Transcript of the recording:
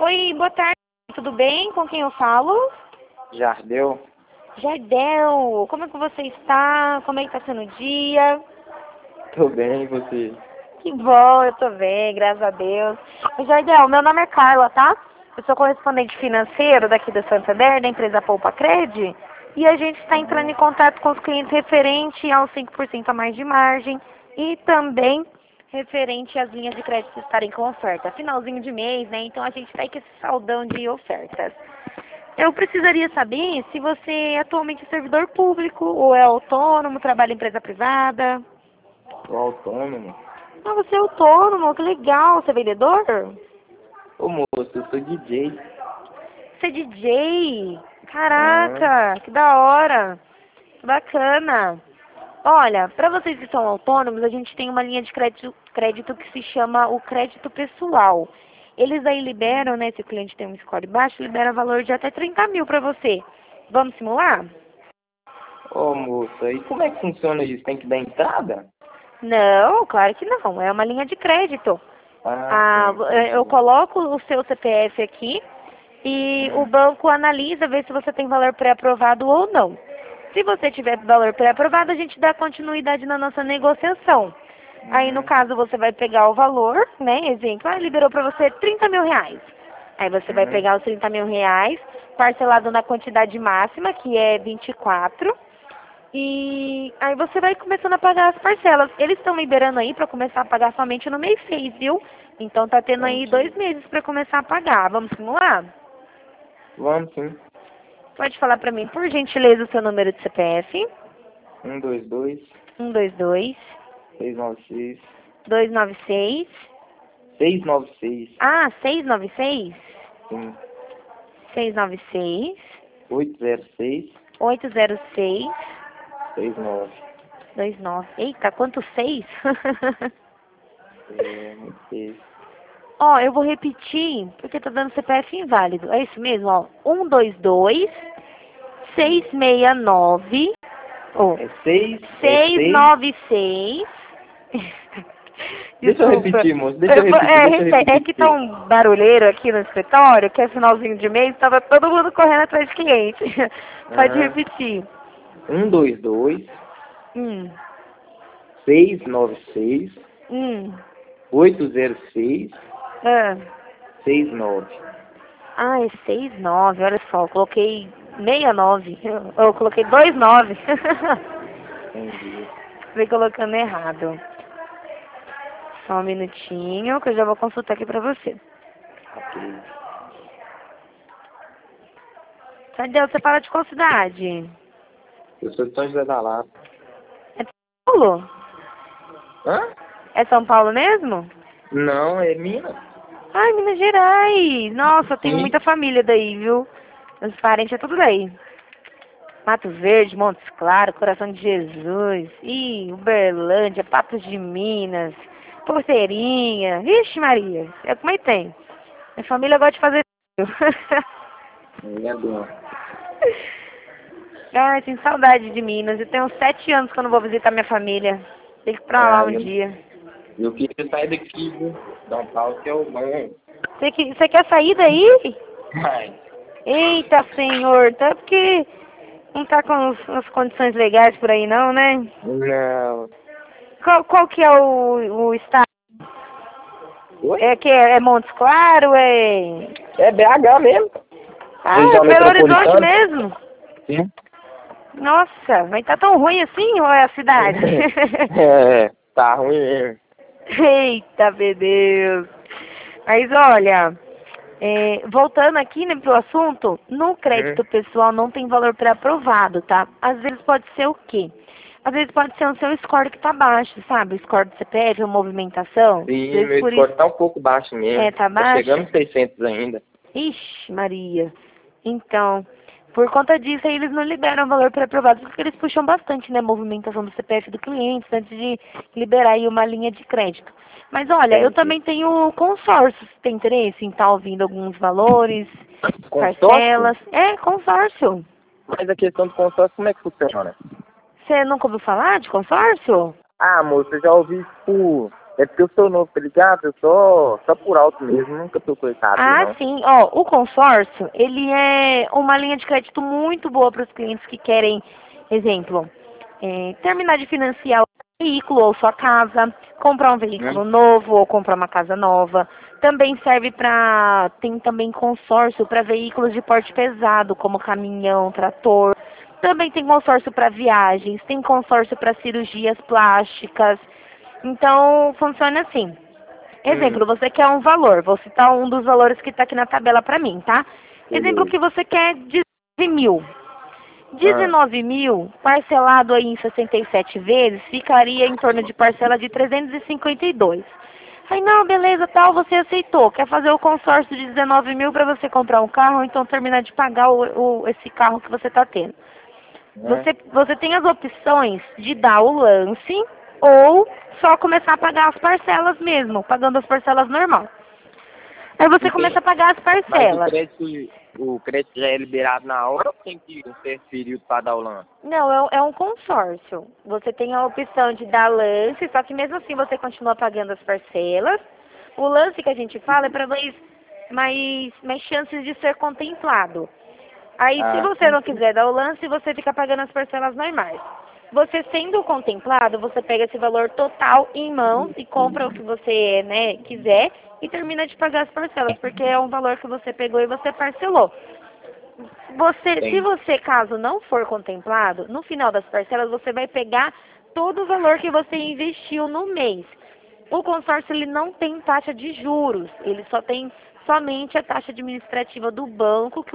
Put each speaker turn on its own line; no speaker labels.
Oi, boa tarde. Tudo bem? Com quem eu falo?
Jardel?
Jardel, como é que você está? Como é que está sendo o dia?
Tô bem, e você?
Que bom, eu tô bem, graças a Deus. Jardel, meu nome é Carla, tá? Eu sou correspondente financeiro daqui do Santander, da empresa Poupa Cred. E a gente está entrando em contato com os clientes referente aos 5% a mais de margem e também referente às linhas de crédito estarem com oferta. Finalzinho de mês, né? Então a gente está aí com esse saldão de ofertas. Eu precisaria saber se você atualmente é servidor público ou é autônomo, trabalha em empresa privada.
Tô autônomo.
Ah, você é autônomo, que legal. Você é vendedor?
Ô moço, eu sou DJ.
Você é DJ?
Ah,
Caraca, que da hora. Que bacana. Olha, para vocês que são autônomos, a gente tem uma linha de crédito que se chama o crédito pessoal. Eles aí liberam, né, se o cliente tem um score baixo, libera valor de até 30 mil para você. Vamos simular?
ô moço, aí como é que funciona isso? Tem que dar entrada?
Não, claro que não. É uma linha de crédito.
Ah,
Ah,
sim,
eu
entendi.
coloco o seu CPF aqui e o banco analisa, vê se você tem valor pré-aprovado ou não. Se você tiver valor pré-aprovado, a gente dá continuidade na nossa negociação. Aí, no
Uhum,
caso, você vai pegar o valor, né? Exemplo, liberou para você 30 mil reais. Aí você vai
uhum,
pegar os 30 mil reais, parcelado na quantidade máxima, que é 24. E aí você vai começando a pagar as parcelas. Eles estão liberando aí para começar a pagar somente no mês 6, viu? Então tá tendo aí
entendi.
2 meses para começar a pagar. Vamos simular?
Vamos sim.
Pode falar para mim, por gentileza, o seu número de CPF?
122
122
696
296.
696.
Ah, 696?
Sim.
696
806
806
69.
29. Eita, quanto 6?
É, muito feio.
Ó, eu vou repetir, porque tá dando CPF inválido. É isso mesmo, ó. 122 669 ou
É 6, é 6.
696.
Deixa eu
Desculpa.
repetir, moço. Deixa eu repetir, deixa eu
É que tá
repetir.
um barulheiro aqui no escritório, que é finalzinho de mês, tava todo mundo correndo atrás de cliente. Pode
Ah,
repetir.
122
Hum,
696
hum.
806
Ah,
69.
é 69, olha só, eu coloquei 69. Eu coloquei 29.
Entendi.
Fui colocando errado. Só um minutinho que eu já vou consultar aqui pra você.
Ok.
Tadeu, você fala de qual cidade?
Eu sou de São José da Lapa.
É São Paulo?
Hã?
É São Paulo mesmo?
Não, é Minas.
Ai, Minas Gerais. Nossa, eu tenho
Sim.
muita família daí, viu? Meus parentes é tudo daí. Mato Verde, Montes Claros, Coração de Jesus, Uberlândia, Patos de Minas, Porteirinha. Vixe Maria, é como é que tem. Minha família gosta de fazer
É bom.
Ai, tenho saudade de Minas. Eu tenho uns 7 anos que eu não vou visitar minha família. Tem que ir pra lá
Ah,
um dia.
eu queria sair daqui, viu? São Paulo que é o bom.
Você quer sair daí?
Ai,
Eita, senhor, tá porque não tá com as condições legais por aí não, né?
não.
Qual que é o estado?
Oi?
É que é Montes Claros, é...
É BH mesmo.
Ah, é
Região
Belo Horizonte
metropolitana?
mesmo?
Sim.
Nossa, mas tá tão ruim assim ou é a cidade?
É, tá ruim mesmo.
Eita, meu Deus. Mas olha, voltando aqui, né, pro assunto, no
Uhum.
crédito pessoal não tem valor pré-aprovado, tá? Às vezes pode ser o quê? Às vezes pode ser o seu score que tá baixo, sabe? O score do CPF, a movimentação. Às
Sim,
vezes
meu
por isso,
score tá um pouco baixo mesmo.
tá
Tá
baixo.
chegando nos 600 ainda.
Ixi, Maria. Então, por conta disso, aí eles não liberam valor pré-aprovado, porque eles puxam bastante, né, a movimentação do CPF do cliente antes de liberar aí uma linha de crédito. Mas olha, eu
Entendi.
também tenho consórcio, se tem interesse em estar ouvindo alguns valores,
Consórcio?
parcelas. É, consórcio.
Mas a questão do consórcio, como é que funciona?
Você nunca ouviu falar de consórcio?
Ah, moço, eu já ouvi, tipo, É porque eu sou novo, tá ligado? Eu só por alto mesmo, nunca procurei saber,
Ah,
não.
sim. Ó, o consórcio, ele é uma linha de crédito muito boa para os clientes que querem, exemplo, terminar de financiar o veículo ou sua casa, comprar um veículo
Hum?
novo ou comprar uma casa nova. Também serve para, tem também consórcio para veículos de porte pesado, como caminhão, trator. Também tem consórcio para viagens, tem consórcio para cirurgias plásticas. Então, funciona assim.
Hum,
Exemplo, você quer um valor, vou citar um dos valores que está aqui na tabela para mim, tá? Exemplo
beleza.
que você quer 19 mil.
Ah,
19 mil, parcelado aí em 67 vezes, ficaria em torno de parcela de 352. Aí, não, beleza, tal, você aceitou. Quer fazer o consórcio de 19 mil para você comprar um carro, ou então terminar de pagar esse carro que você está tendo.
né?
Você tem as opções de dar o lance ou só começar a pagar as parcelas mesmo, pagando as parcelas normal. Aí você
Não
começa a
tem,
pagar as
mas
parcelas.
o crédito já é liberado na hora ou tem que um certo período para dar o lance?
Não, é um consórcio. Você tem a opção de dar lance, só que mesmo assim você continua pagando as parcelas. O lance que a gente fala é para mais chances de ser contemplado. Aí, se
Ah,
você
sim,
não
sim.
quiser dar o lance, você fica pagando as parcelas normais. Você sendo contemplado, você pega esse valor total em mãos e compra o que você, né, quiser e termina de pagar as parcelas, porque é um valor que você pegou e você parcelou. Se
Tem.
você, caso não for contemplado, no final das parcelas você vai pegar todo o valor que você investiu no mês. O consórcio ele não tem taxa de juros, ele só tem somente a taxa administrativa do banco, que